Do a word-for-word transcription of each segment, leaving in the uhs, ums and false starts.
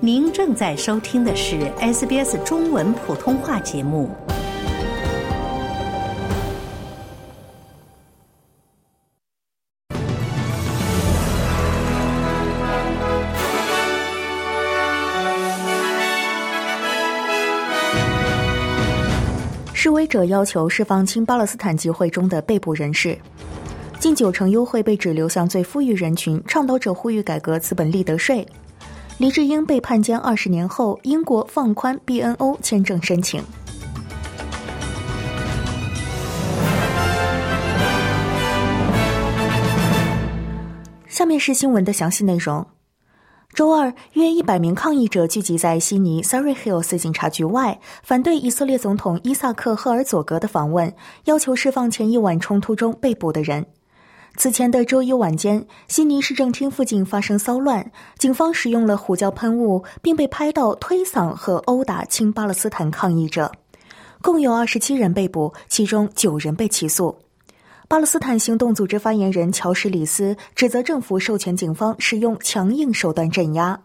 您正在收听的是 S B S 中文普通话节目。 示威者要求释放亲巴勒斯坦集会中的被捕人士。近九成优惠被指流向最富裕人群，倡导者呼吁改革资本利得税。黎智英被判监二十年后，英国放宽 B N O 签证申请。下面是新闻的详细内容。周二，约一百名抗议者聚集在悉尼 Surrey Hills 警察局外，反对以色列总统伊萨克·赫尔佐格的访问，要求释放前一晚冲突中被捕的人。此前的周一晚间，悉尼市政厅附近发生骚乱，警方使用了胡椒喷雾，并被拍到推搡和殴打亲巴勒斯坦抗议者。共有二十七人被捕，其中九人被起诉。巴勒斯坦行动组织发言人乔什里斯指责政府授权警方使用强硬手段镇压。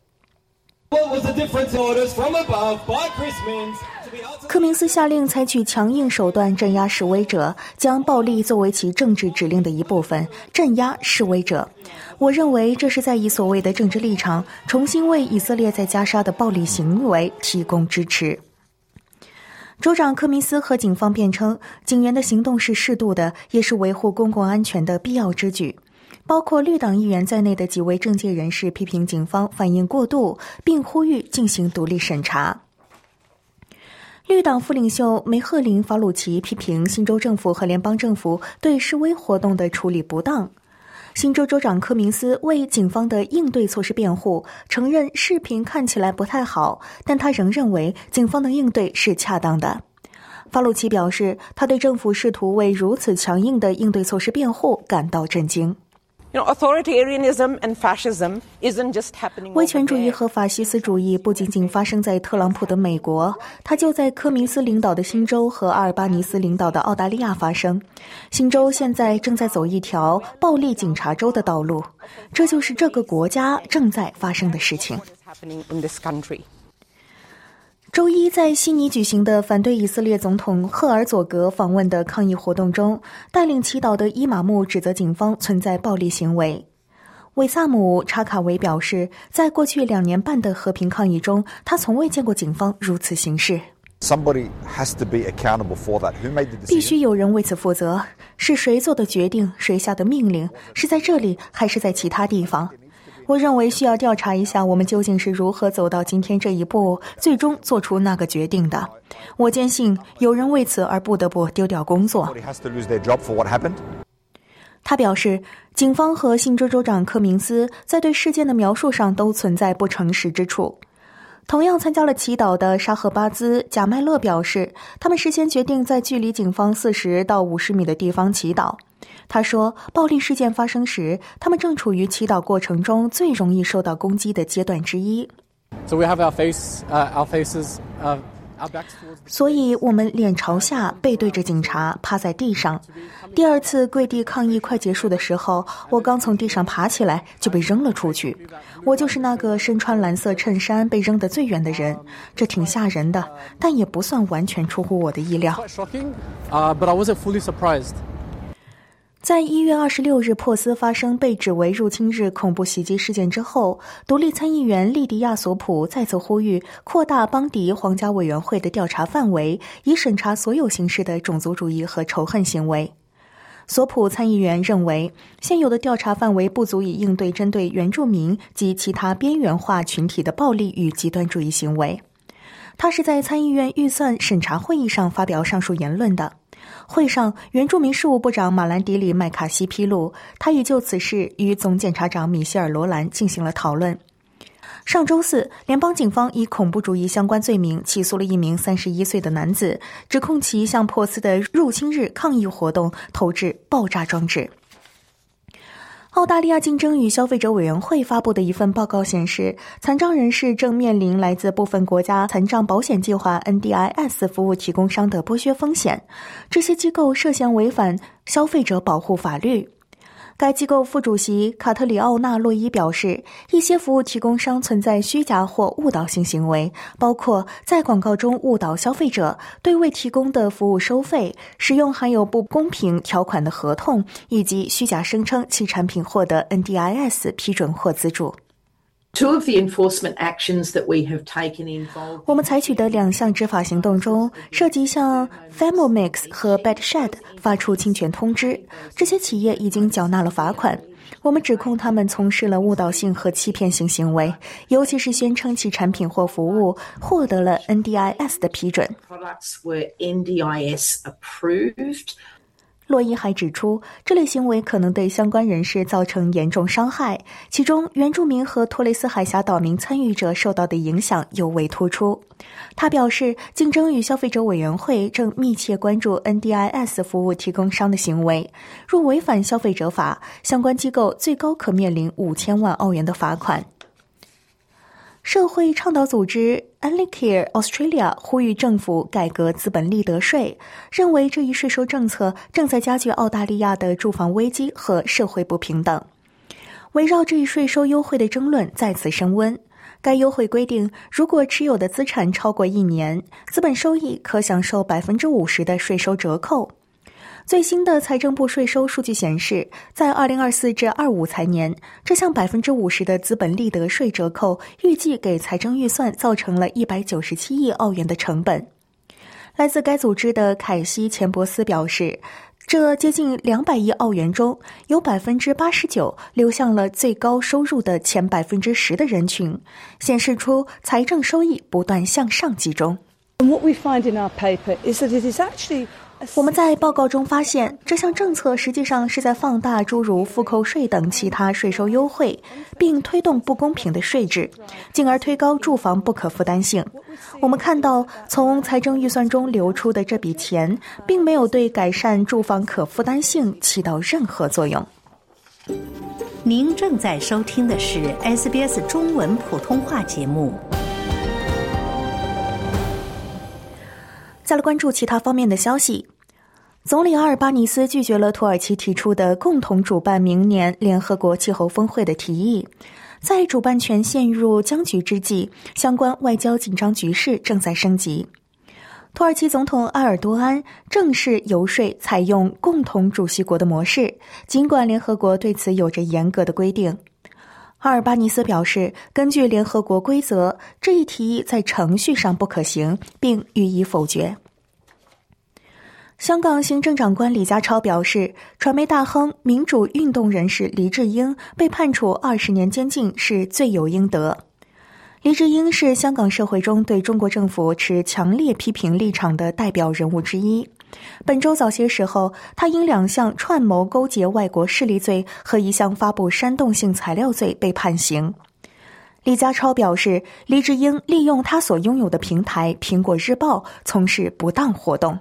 科明斯下令采取强硬手段镇压示威者，将暴力作为其政治指令的一部分，镇压示威者。我认为这是在以所谓的政治立场重新为以色列在加沙的暴力行为提供支持。州长科明斯和警方辩称，警员的行动是适度的，也是维护公共安全的必要之举。包括绿党议员在内的几位政界人士批评警方反应过度，并呼吁进行独立审查。绿党副领袖梅赫林·法鲁奇批评新州政府和联邦政府对示威活动的处理不当。新州州长科明斯为警方的应对措施辩护，承认视频看起来不太好，但他仍认为警方的应对是恰当的。法鲁奇表示，他对政府试图为如此强硬的应对措施辩护感到震惊。 You know, authoritarianism and fascism isn't just happening. 威权主义和法西斯主义不仅仅发生在特朗普的美国，它就在科明斯领导的新州和阿尔巴尼斯领导的澳大利亚发生。新州现在正在走一条暴力警察州的道路，这就是这个国家正在发生的事情。周一在悉尼举行的反对以色列总统赫尔佐格访问的抗议活动中，带领祈祷的伊玛目指责警方存在暴力行为。韦萨姆·查卡维表示，在过去两年半的和平抗议中，他从未见过警方如此行事。必须有人为此负责，是谁做的决定，谁下的命令，是在这里还是在其他地方？我认为需要调查一下我们究竟是如何走到今天这一步，最终做出那个决定的。我坚信有人为此而不得不丢掉工作。他表示，警方和新州州长科明斯在对事件的描述上都存在不诚实之处。同样参加了祈祷的沙赫巴兹·贾麦勒表示，他们事先决定在距离警方四十到五十米的地方祈祷。他说，暴力事件发生时，他们正处于祈祷过程中最容易受到攻击的阶段之一。 So we have our face, uh, our faces, uh, our backs towards... 所以我们脸朝下，背对着警察，趴在地上。第二次跪地抗议快结束的时候，我刚从地上爬起来就被扔了出去。我就是那个身穿蓝色衬衫被扔得最远的人，这挺吓人的，但也不算完全出乎我的意料。 Uh, but I wasn't fully surprised. 在一月二十六日珀斯发生被指为入侵日恐怖袭击事件之后，独立参议员利迪亚·索普再次呼吁扩大邦迪皇家委员会的调查范围，以审查所有形式的种族主义和仇恨行为。索普参议员认为，现有的调查范围不足以应对针对原住民及其他边缘化群体的暴力与极端主义行为。他是在参议院预算审查会议上发表上述言论的。会上，原住民事务部长马兰迪里·麦卡锡披露，他已就此事与总检察长米歇尔·罗兰进行了讨论。上周四，联邦警方以恐怖主义相关罪名起诉了一名三十一岁的男子，指控其向珀斯的入侵日抗议活动投掷爆炸装置。澳大利亚竞争与消费者委员会发布的一份报告显示，残障人士正面临来自部分国家残障保险计划 N D I S 服务提供商的剥削风险，这些机构涉嫌违反消费者保护法律。 该机构副主席卡特里奥纳洛伊表示，一些服务提供商存在虚假或误导性行为，包括在广告中误导消费者、对未提供的服务收费、使用含有不公平条款的合同，以及虚假声称其产品获得 N D I S 批准或资助。 Two of the enforcement actions that we have taken involve 我们采取的两项执法行动中，涉及向 Famomix 和 Bedshed 发出侵权通知，这些企业已经缴纳了罚款。我们指控他们从事了误导性和欺骗性行为，尤其是宣称其产品或服务获得了 N D I S 的批准。 products were N D I S approved。 洛伊还指出，这类行为可能对相关人士造成严重伤害，其中原住民和托雷斯海峡岛民参与者受到的影响尤为突出。他表示，竞争与消费者委员会正密切关注 N D I S 服务提供商的行为，若违反消费者法，相关机构最高可面临五千万澳元的罚款。社会倡导组织 Alicare Australia 呼吁政府改革资本利得税，认为这一税收政策正在加剧澳大利亚的住房危机和社会不平等。围绕这一税收优惠的争论再次升温。该优惠规定，如果持有的资产超过一年，资本收益可享受 百分之五十 的税收折扣。最新的财政部税收数据显示，在二零二四至二五财年，这项 百分之五十 的资本利得税折扣预计给财政预算造成了一百九十七亿澳元的成本。来自该组织的凯西·钱伯斯表示，这接近两百亿澳元中，有 百分之八十九 流向了最高收入的前 百分之十 的人群，显示出财政收益不断向上集中。 And what we find in our paper is that it is actually 我们在报告中发现，这项政策实际上是在放大诸如复扣税等其他税收优惠，并推动不公平的税制，进而推高住房不可负担性。我们看到，从财政预算中流出的这笔钱，并没有对改善住房可负担性起到任何作用。 您正在收听的是 S B S 中文普通话节目。 再来关注其他方面的消息。总理阿尔巴尼斯拒绝了土耳其提出的共同主办明年联合国气候峰会的提议。在主办权陷入僵局之际，相关外交紧张局势正在升级。土耳其总统埃尔多安正式游说采用共同主席国的模式，尽管联合国对此有着严格的规定。阿尔巴尼斯表示，根据联合国规则，这一提议在程序上不可行，并予以否决。香港行政长官李家超表示，传媒大亨、民主运动人士黎智英被判处二十年监禁是罪有应得。黎智英是香港社会中对中国政府持强烈批评立场的代表人物之一。本周早些时候，他因两项串谋勾结外国势力罪和一项发布煽动性材料罪被判刑。李家超表示，黎智英利用他所拥有的平台苹果日报从事不当活动。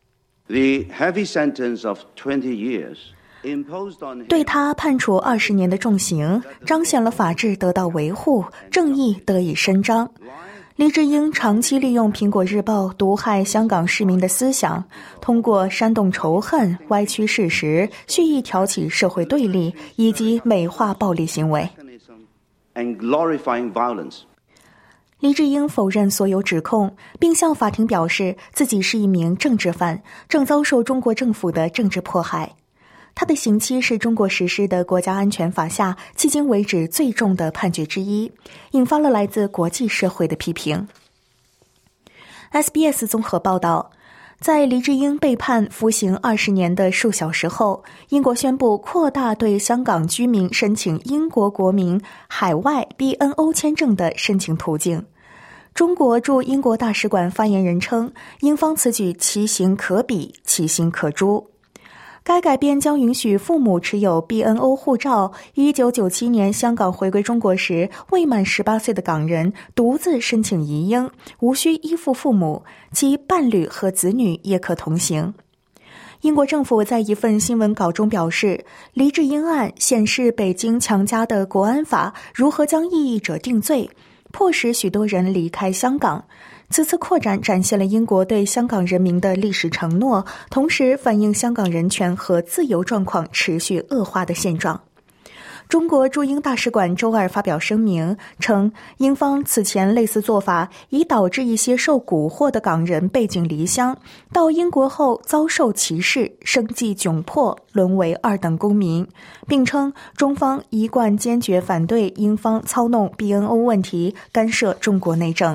The heavy sentence of twenty years imposed on him 对他判处二十年的重刑，彰显了法治得到维护，正义得以伸张。黎智英长期利用苹果日报毒害香港市民的思想，通过煽动仇恨、歪曲事实、蓄意挑起社会对立以及美化暴力行为。 and glorifying violence. 黎智英否认所有指控，并向法庭表示自己是一名政治犯，正遭受中国政府的政治迫害。他的刑期是中国实施的国家安全法下迄今为止最重的判决之一，引发了来自国际社会的批评。S B S 综合报道，在黎智英被判服刑二十年的数小时后，英国宣布扩大对香港居民申请英国国民海外 B N O 签证的申请途径。中国驻英国大使馆发言人称，英方此举其行可比，其心可诛。该改变将允许父母持有 B N O 护照，一九九七年香港回归中国时未满十八岁的港人独自申请移英，无需依附父母，其伴侣和子女也可同行。英国政府在一份新闻稿中表示，黎智英案显示北京强加的国安法如何将异议者定罪， 迫使许多人离开香港。此次扩展展现了英国对香港人民的历史承诺，同时反映香港人权和自由状况持续恶化的现状。中国驻英大使馆周二发表声明称，英方此前类似做法已导致一些受蛊惑的港人背井离乡，到英国后遭受歧视，生计窘迫，沦为二等公民，并称中方一贯坚决反对英方操弄 B N O 问题，干涉中国内政。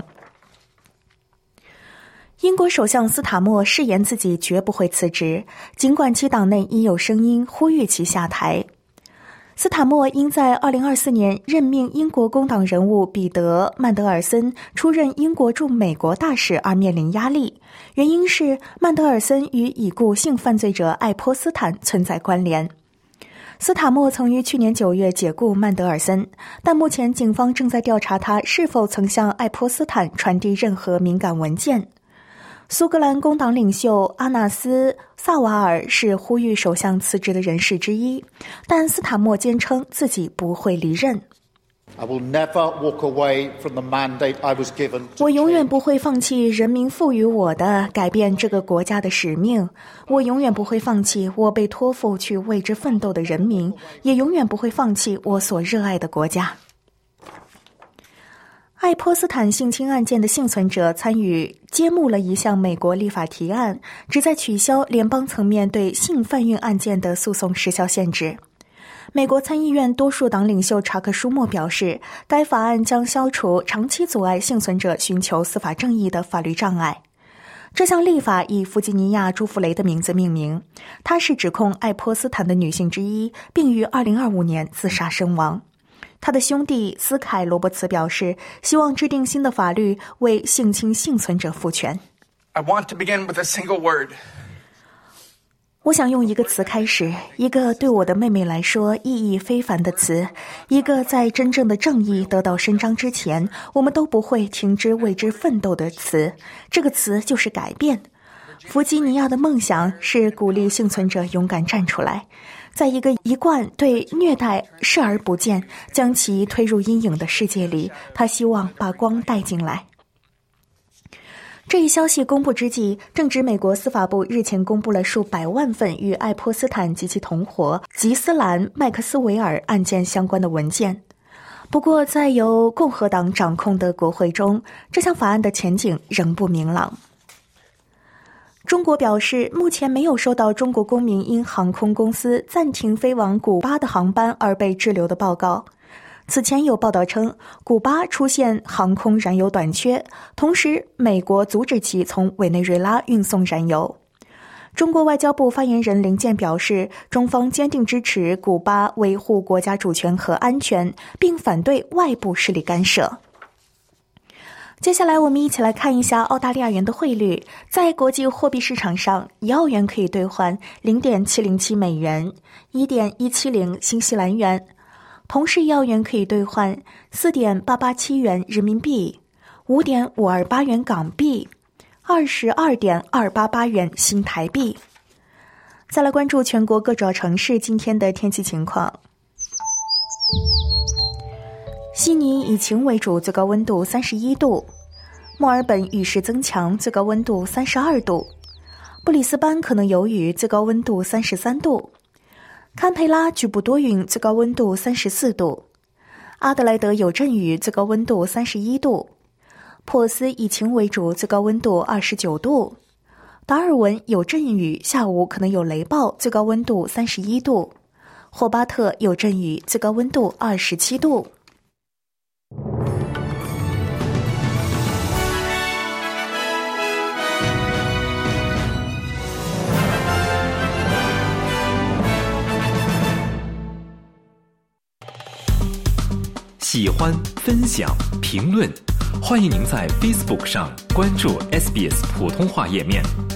英国首相斯塔默誓言自己绝不会辞职，尽管其党内已有声音呼吁其下台。斯塔默因在二零二四年任命英国工党人物彼得·曼德尔森出任英国驻美国大使而面临压力，原因是曼德尔森与已故性犯罪者爱泼斯坦存在关联。斯塔默曾于去年九月解雇曼德尔森，但目前警方正在调查他是否曾向爱泼斯坦传递任何敏感文件。苏格兰工党领袖阿纳斯·萨瓦尔是呼吁首相辞职的人士之一，但斯塔默坚称自己不会离任。我永远不会放弃人民赋予我的改变这个国家的使命，我永远不会放弃我被托付去为之奋斗的人民，也永远不会放弃我所热爱的国家。爱泼斯坦性侵案件的幸存者参与揭幕了一项美国立法提案，旨在取消联邦层面对性贩运案件的诉讼时效限制。美国参议院多数党领袖查克·舒默表示，该法案将消除长期阻碍幸存者寻求司法正义的法律障碍。这项立法以弗吉尼亚·朱弗雷的名字命名，她是指控爱泼斯坦的女性之一，并于二零二五年自杀身亡。他的兄弟斯凯·罗伯茨表示，希望制定新的法律为性侵幸存者赋权。 I want to begin with a single word. 我想用一个词开始，一个对我的妹妹来说意义非凡的词，一个在真正的正义得到伸张之前，我们都不会停止为之奋斗的词。这个词就是改变。弗吉尼亚的梦想是鼓励幸存者勇敢站出来，在一个一贯对虐待视而不见，将其推入阴影的世界里，他希望把光带进来。这一消息公布之际，正值美国司法部日前公布了数百万份与爱泼斯坦及其同伙吉斯兰·麦克斯韦尔案件相关的文件。不过，在由共和党掌控的国会中，这项法案的前景仍不明朗。中国表示，目前没有收到中国公民因航空公司暂停飞往古巴的航班而被滞留的报告。此前有报道称，古巴出现航空燃油短缺，同时美国阻止其从委内瑞拉运送燃油。中国外交部发言人林健表示，中方坚定支持古巴维护国家主权和安全，并反对外部势力干涉。接下来我们一起来看一下澳大利亚元的汇率。在国际货币市场上，一澳元可以兑换 零点七零七 美元， 一点一七零 新西兰元。同时一澳元可以兑换 四点八八七 元人民币， 五点五二八元港币， 二十二点二八八元新台币。再来关注全国各主要城市今天的天气情况。悉尼以晴为主，最高温度三十一度；墨尔本雨势增强，最高温度三十二度；布里斯班可能有雨，最高温度三十三度；堪培拉局部多云，最高温度三十四度；阿德莱德有阵雨，最高温度三十一度；珀斯以晴为主，最高温度二十九度；达尔文有阵雨，下午可能有雷暴，最高温度三十一度；霍巴特有阵雨，最高温度二十七度。 喜欢、分享、评论，欢迎您在 Facebook 上关注 S B S 普通话页面。